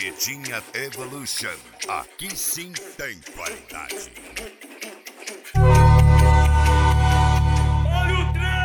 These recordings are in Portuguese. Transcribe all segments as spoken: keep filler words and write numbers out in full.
Carretinha Evolution. Aqui sim tem qualidade. Olha o trem!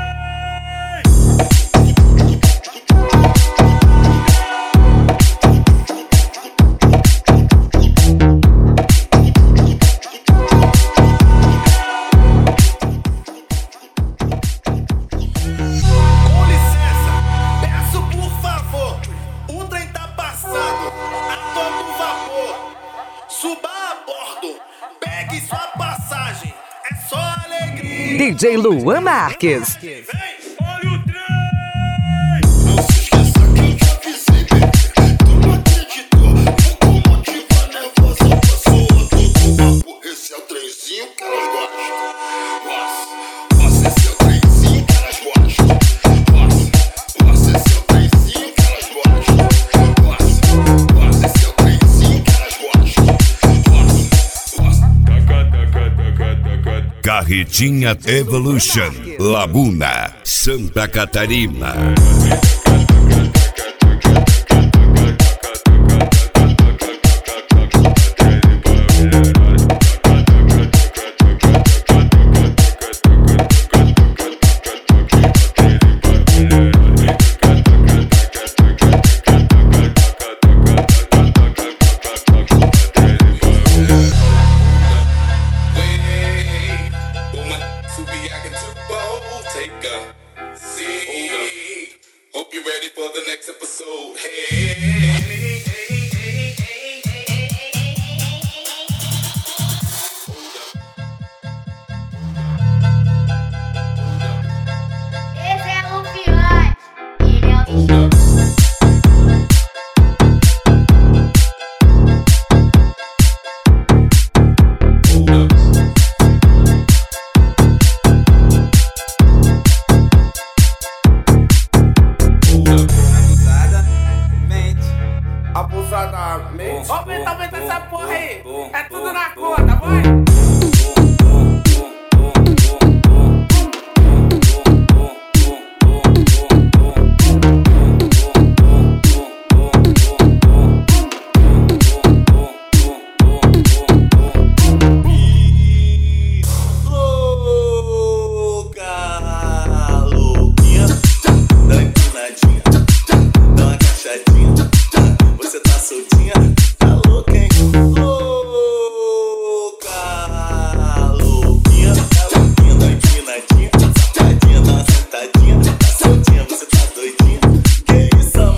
Com licença, peço por favor, o trem tá passando a todo vapor. Suba a bordo, pegue sua passagem, é só alegria. D J Luan Marques. Vem! Olha o trem! Não se esqueça que eu te avisei, bebê. Tu não acreditou, locomotiva nervosa, passou a todo vapor. Esse é o trenzinho que elas gostam. Nossa, nossa, esse é o trenzinho que elas gostam. Nossa, nossa, esse é o trenzinho que elas gostam. Nossa, nossa, esse é o trenzinho que elas gostam. Nossa, nossa. Taca, taca, taca, taca. Carretinha Evolution. Laguna, Santa Catarina. Hope you're ready for the next episode. Hey. Esse é o pior. Ele é o bicho. Abusadamente. Aumenta, aumenta essa porra aí. É tudo na conta, vai. Você tá soltinha, tá louca, hein? Louca, louquinha, tá louquinha, tá empinadinha, safadinha, tá sentadinha, tá soltinha, você tá doidinha. Que isso, amor?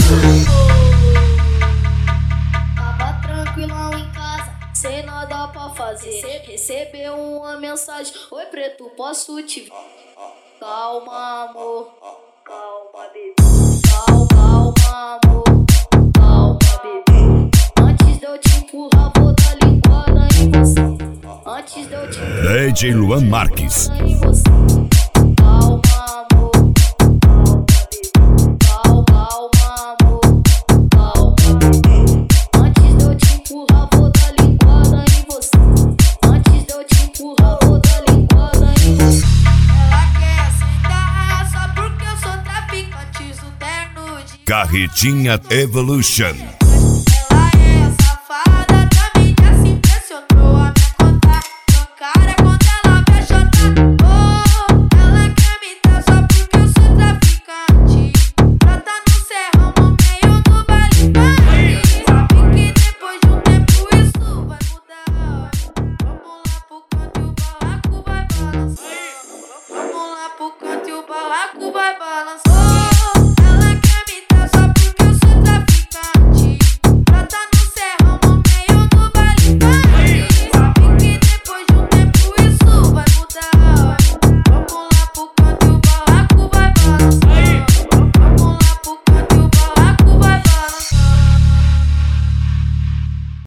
Tava tranquilão em casa, sem nada pra fazer. Recebeu uma mensagem: oi preto, posso te ver? Calma, amor. Calma, bebê. Calma, calma, amor. Calma, bebê. Antes de eu te empurrar, vou dar linguada em você. Antes de eu te empurrar, D J Luan Marques. em você. Calma, amor. Calma, bebê. Calma, calma, amor. Calma, bebê. Antes de eu te empurrar, vou dar linguada em você. Antes de eu te empurrar, vou dar linguada em você. Ela quer sentar só porque eu sou traficante, o terno de Carretinha Evolution.